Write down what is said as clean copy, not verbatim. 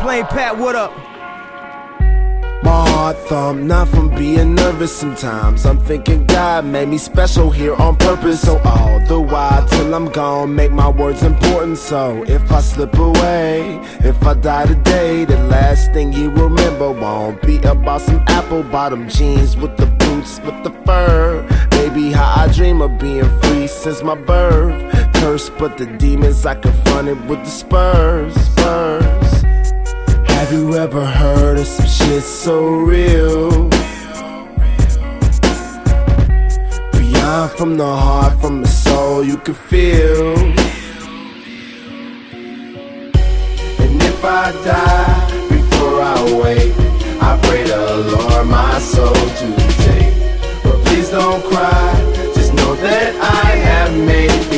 Plain Pat, what up? My heart thump, not from being nervous sometimes. I'm thinking God made me special here on purpose. So all the while till I'm gone, make my words important. So if I slip away, if I die today, the last thing you remember won't be about some apple bottom jeans with the boots, with the fur. Baby, how I dream of being free since my birth. Cursed, but the demons I confronted with the spurs. Have you ever heard of some shit so real? Beyond from the heart, from the soul, you can feel. And if I die before I wake, I pray the Lord my soul to take. But please don't cry, just know that I have made